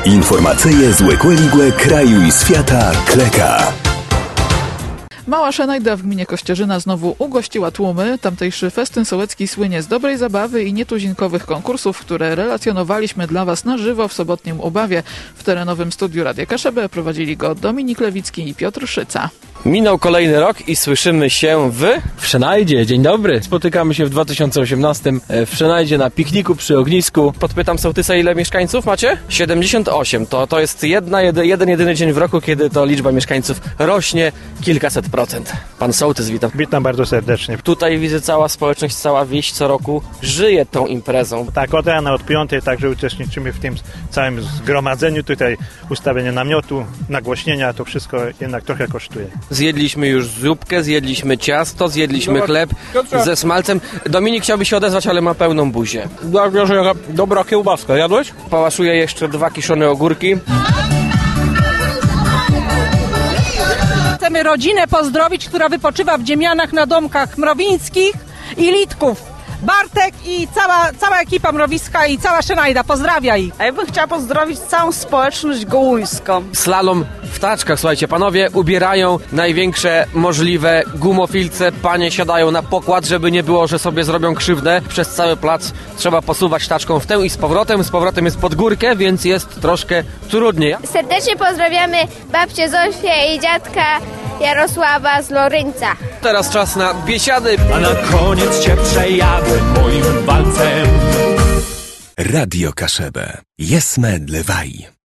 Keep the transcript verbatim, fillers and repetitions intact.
Informacyje z Łekłe kraju i świata Kleka. Mała Szenajda w gminie Kościerzyna znowu ugościła tłumy. Tamtejszy festyn sołecki słynie z dobrej zabawy i nietuzinkowych konkursów, które relacjonowaliśmy dla Was na żywo w sobotnim Ubawie. W terenowym studiu Radia Kaszebę prowadzili go Dominik Lewicki i Piotr Szyca. Minął kolejny rok i słyszymy się w... W Szenajdzie, dzień dobry. Spotykamy się w dwa tysiące osiemnastym w Szenajdzie na pikniku przy ognisku. Podpytam sołtysa, ile mieszkańców macie? siedemdziesiąt osiem. To, to jest jedna, jedy, jeden jedyny dzień w roku, kiedy to liczba mieszkańców rośnie kilkaset procent. Pan sołtys, witam. Witam bardzo serdecznie. Tutaj widzę, cała społeczność, cała wieś co roku żyje tą imprezą. Tak, od rana, od piątej także uczestniczymy w tym całym zgromadzeniu. Tutaj ustawienie namiotu, nagłośnienia, to wszystko jednak trochę kosztuje. Zjedliśmy już zupkę, zjedliśmy ciasto, zjedliśmy Dobra, chleb Piotrze. ze smalcem. Dominik chciałby się odezwać, ale ma pełną buzię. Dobrze, jaka dobra kiełbaska. Jadłeś? Pałaszuję jeszcze dwa kiszone ogórki. Chcemy rodzinę pozdrowić, która wypoczywa w Dziemianach na domkach mrowińskich i Litków. Bartek i cała, cała ekipa mrowiska i cała Szenajda. Pozdrawia ich. A ja bym chciała pozdrowić całą społeczność gołujską. Slalom w taczkach, słuchajcie, panowie ubierają największe możliwe gumofilce, panie siadają na pokład, żeby nie było, że sobie zrobią krzywdę. Przez cały plac trzeba posuwać taczką w tę i z powrotem. Z powrotem jest pod górkę, więc jest troszkę trudniej. Serdecznie pozdrawiamy babcię Zofię i dziadka Jarosława z Loryńca. Teraz czas na biesiady. A na koniec cię przejadę moim walcem. Radio Kaszebę. Jesme dlewaj.